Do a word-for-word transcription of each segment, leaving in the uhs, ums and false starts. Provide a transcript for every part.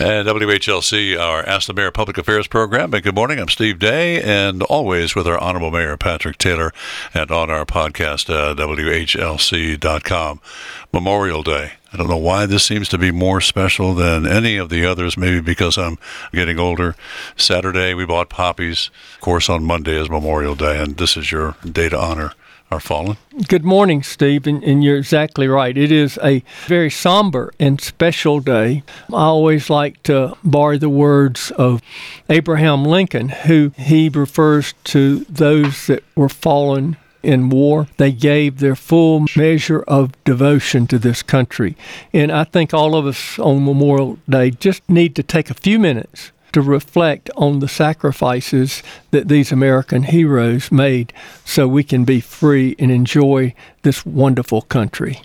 And W H L C, our Ask the Mayor Public Affairs program. And good morning, I'm Steve Day, and always with our Honorable Mayor Patrick Taylor, and on our podcast, uh, W H L C dot com. Memorial Day. I don't know why this seems to be more special than any of the others, maybe because I'm getting older. Saturday, we bought poppies. Of course, on Monday is Memorial Day, and this is your day to honor our fallen. Good morning, Steve, and, and you're exactly right. It is a very somber and special day. I always like to borrow the words of Abraham Lincoln, who he refers to those that were fallen in war. They gave their full measure of devotion to this country. And I think all of us on Memorial Day just need to take a few minutes to reflect on the sacrifices that these American heroes made so we can be free and enjoy this wonderful country.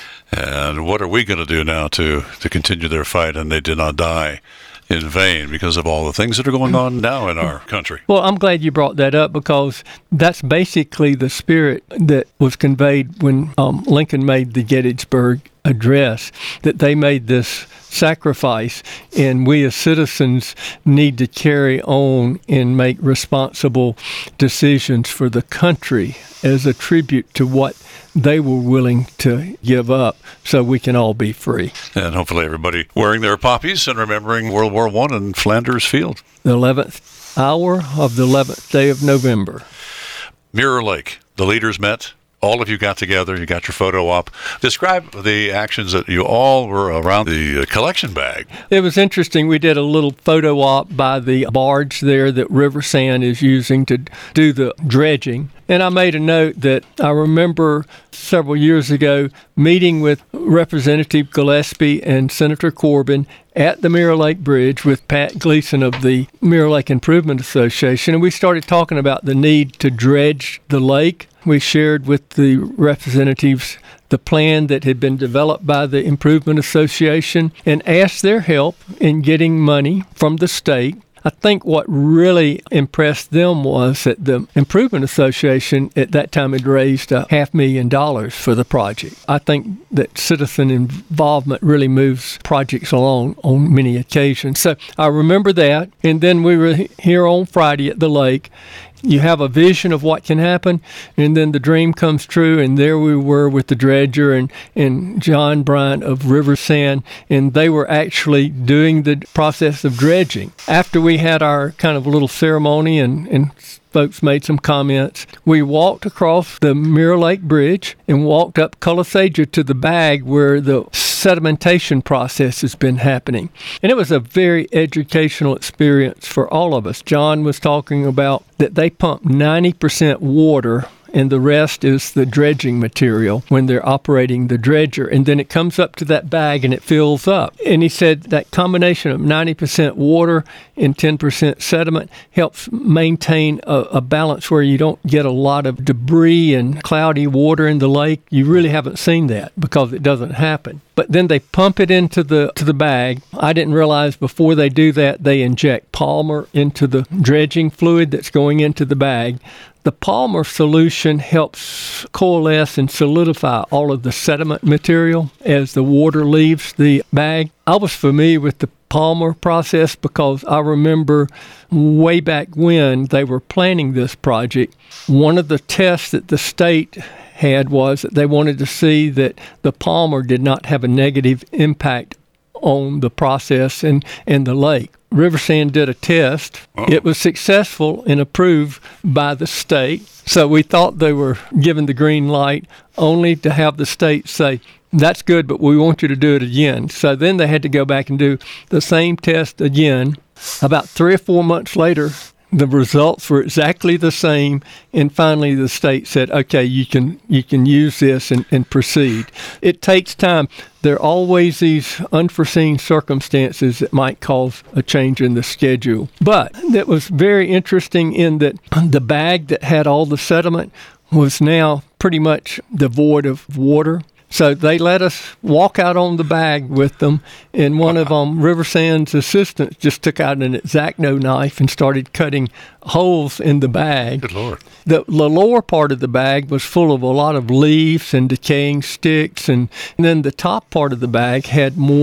And what are we going to do now to, to continue their fight, and they did not die in vain because of all the things that are going on now in our country? Well, I'm glad you brought that up, because that's basically the spirit that was conveyed when um, Lincoln made the Gettysburg Address, that they made this sacrifice, and we as citizens need to carry on and make responsible decisions for the country as a tribute to what they were willing to give up so we can all be free. And hopefully everybody wearing their poppies and remembering World War One and Flanders Field. The eleventh hour of the eleventh day of November. Mirror Lake, the leaders met. All of you got together, you got your photo op. Describe the actions that you all were around the collection bag. It was interesting. We did a little photo op by the barge there that River Sand is using to do the dredging. And I made a note that I remember several years ago meeting with Representative Gillespie and Senator Corbin at the Mirror Lake Bridge with Pat Gleason of the Mirror Lake Improvement Association. And we started talking about the need to dredge the lake. We shared with the representatives the plan that had been developed by the Improvement Association and asked their help in getting money from the state. I think what really impressed them was that the Improvement Association at that time had raised a half million dollars for the project. I think that citizen involvement really moves projects along on many occasions. So I remember that. And then we were here on Friday at the lake. You have a vision of what can happen, and then the dream comes true, and there we were with the dredger and, and John Bryant of River Sand, and they were actually doing the process of dredging. After we had our kind of little ceremony and, and folks made some comments, we walked across the Mirror Lake Bridge and walked up Colasaja to the bag where the sedimentation process has been happening. And it was a very educational experience for all of us. John was talking about that they pump ninety percent water and the rest is the dredging material when they're operating the dredger. And then it comes up to that bag and it fills up. And he said that combination of ninety percent water and ten percent sediment helps maintain a, a balance where you don't get a lot of debris and cloudy water in the lake. You really haven't seen that because it doesn't happen. But then they pump it into the to the bag. I didn't realize before they do that, they inject Palmer into the dredging fluid that's going into the bag. The Palmer solution helps coalesce and solidify all of the sediment material as the water leaves the bag. I was familiar with the Palmer process because I remember way back when they were planning this project, one of the tests that the state had was that they wanted to see that the Palmer did not have a negative impact on the process and, and the lake. River Sand did a test. Oh. It was successful and approved by the state. So we thought they were given the green light only to have the state say, that's good, but we want you to do it again. So then they had to go back and do the same test again. About three or four months later, the results were exactly the same, and finally the state said, okay, you can you can use this and, and proceed. It takes time. There are always these unforeseen circumstances that might cause a change in the schedule. But that was very interesting in that the bag that had all the sediment was now pretty much devoid of water. So they let us walk out on the bag with them, and one of um, River Sand's assistants just took out an X-Acto knife and started cutting holes in the bag. Good Lord. The, the lower part of the bag was full of a lot of leaves and decaying sticks, and, and then the top part of the bag had more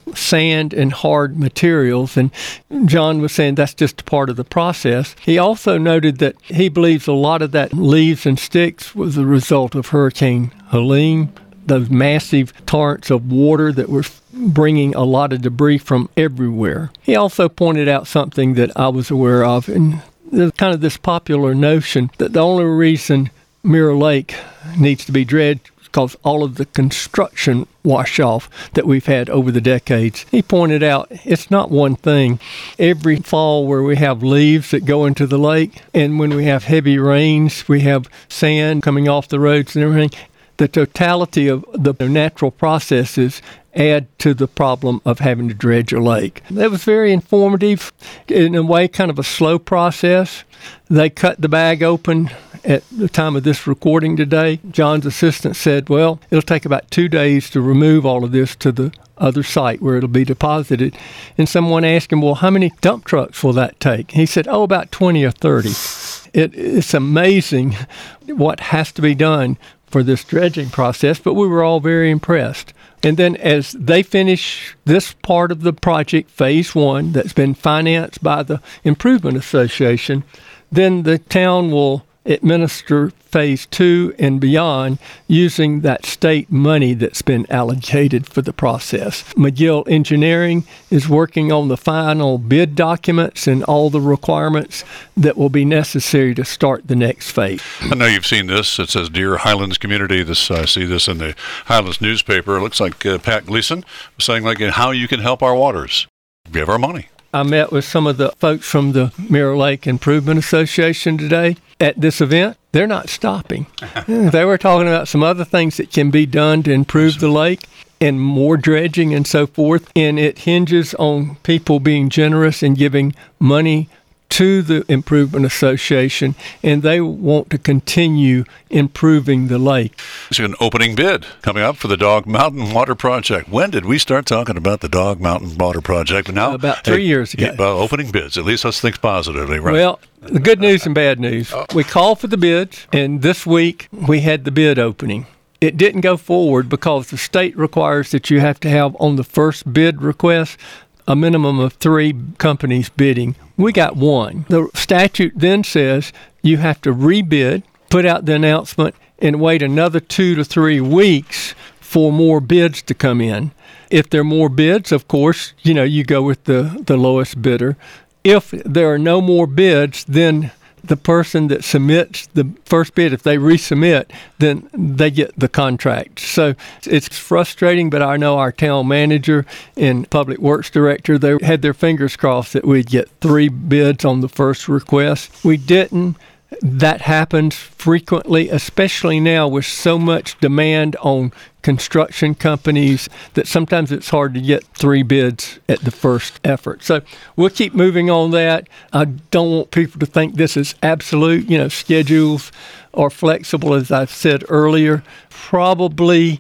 sand and hard materials. And John was saying that's just part of the process. He also noted that he believes a lot of that leaves and sticks was the result of Hurricane Helene, those massive torrents of water that were bringing a lot of debris from everywhere. He also pointed out something that I was aware of, and there's kind of this popular notion that the only reason Mirror Lake needs to be dredged because all of the construction wash-off that we've had over the decades. He pointed out it's not one thing. Every fall where we have leaves that go into the lake, and when we have heavy rains, we have sand coming off the roads and everything. The totality of the natural processes add to the problem of having to dredge a lake. That was very informative. In a way, kind of a slow process. They cut the bag open at the time of this recording today. John's assistant said, well, it'll take about two days to remove all of this to the other site where it'll be deposited. And someone asked him, well, how many dump trucks will that take? He said, oh, about twenty or thirty. It, it's amazing what has to be done for this dredging process, but we were all very impressed. And then as they finish this part of the project, phase one, that's been financed by the Improvement Association, then the town will administer phase two and beyond using that state money that's been allocated for the process. McGill Engineering is working on the final bid documents and all the requirements that will be necessary to start the next phase. I know you've seen this. It says, Dear Highlands Community. This I see this in the Highlands newspaper. It looks like uh, Pat Gleason was saying like how you can help our waters. Give our money. I met with some of the folks from the Mirror Lake Improvement Association today at this event. They're not stopping. They were talking about some other things that can be done to improve the lake and more dredging and so forth. And it hinges on people being generous and giving money to the Improvement Association, and they want to continue improving the lake. There's an opening bid coming up for the Dog Mountain Water Project. When did we start talking about the Dog Mountain Water Project? Now, about three hey, years ago. Well, opening bids. At least let's think positively, right? Well, the good news and bad news. We called for the bids, and this week we had the bid opening. It didn't go forward because the state requires that you have to have on the first bid request a minimum of three companies bidding. We got one. The statute then says you have to rebid, put out the announcement, and wait another two to three weeks for more bids to come in. If there are more bids, of course, you know, you go with the, the lowest bidder. If there are no more bids, then the person that submits the first bid, if they resubmit, then they get the contract. So it's frustrating, but I know our town manager and public works director, they had their fingers crossed that we'd get three bids on the first request. We didn't. That happens frequently, especially now with so much demand on construction companies that sometimes it's hard to get three bids at the first effort. So we'll keep moving on that. I don't want people to think this is absolute. You know, schedules are flexible, as I've said earlier. Probably,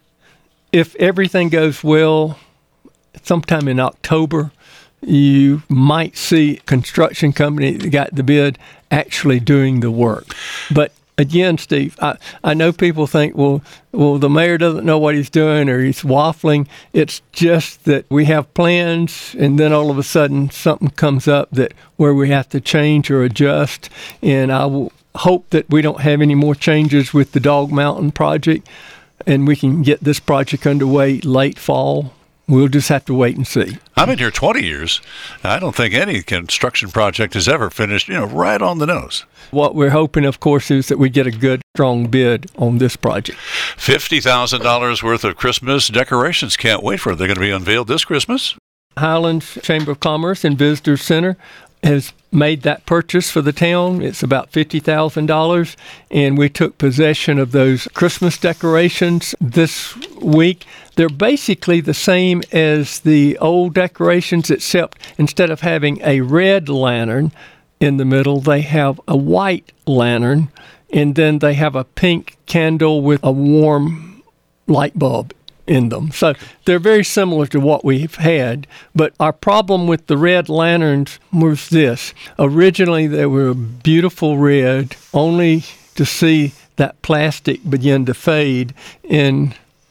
if everything goes well, sometime in October, you might see a construction company that got the bid actually doing the work. But again, Steve, I, I know people think, well, well, the mayor doesn't know what he's doing or he's waffling. It's just that we have plans, and then all of a sudden something comes up that where we have to change or adjust. And I will hope that we don't have any more changes with the Dog Mountain project, and we can get this project underway late fall. We'll just have to wait and see. I've been here twenty years. I don't think any construction project has ever finished, you know, right on the nose. What we're hoping, of course, is that we get a good, strong bid on this project. fifty thousand dollars worth of Christmas decorations. Can't wait for it. They're going to be unveiled this Christmas. Highlands Chamber of Commerce and Visitor Center has made that purchase for the town. It's about fifty thousand dollars, and we took possession of those Christmas decorations this week. They're basically the same as the old decorations, except instead of having a red lantern in the middle, they have a white lantern, and then they have a pink candle with a warm light bulb in them. So they're very similar to what we've had, but our problem with the red lanterns was this. Originally, they were beautiful red, only to see that plastic begin to fade in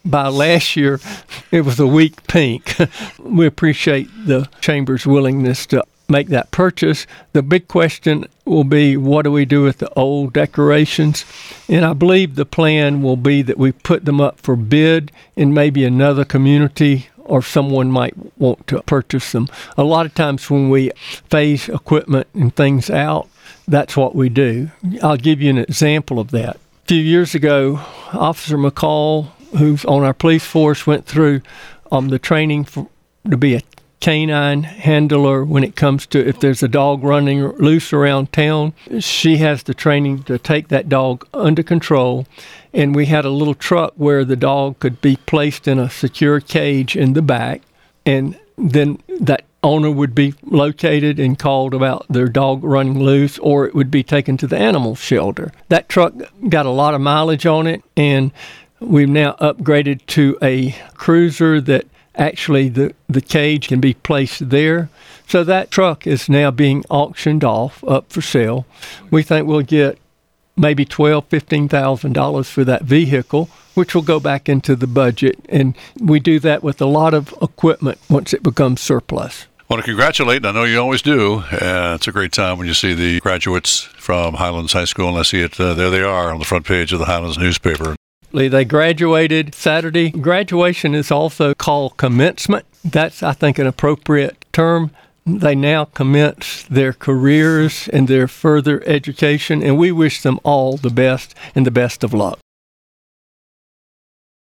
by last year, it was a weak pink. We appreciate the Chamber's willingness to make that purchase. The big question will be, what do we do with the old decorations? And I believe the plan will be that we put them up for bid in maybe another community, or someone might want to purchase them. A lot of times when we phase equipment and things out, that's what we do. I'll give you an example of that. A few years ago, Officer McCall, who's on our police force, went through um, the training for, to be a canine handler when it comes to if there's a dog running loose around town. She has the training to take that dog under control, and we had a little truck where the dog could be placed in a secure cage in the back, and then that owner would be located and called about their dog running loose, or it would be taken to the animal shelter. That truck got a lot of mileage on it, and we've now upgraded to a cruiser that actually the, the cage can be placed there. So that truck is now being auctioned off, up for sale. We think we'll get maybe twelve thousand dollars, fifteen thousand dollars for that vehicle, which will go back into the budget. And we do that with a lot of equipment once it becomes surplus. I want to congratulate, and I know you always do. Uh, it's a great time when you see the graduates from Highlands High School, and I see it, uh, there they are on the front page of the Highlands newspaper. They graduated Saturday. Graduation is also called commencement. That's, I think, an appropriate term. They now commence their careers and their further education, and we wish them all the best and the best of luck.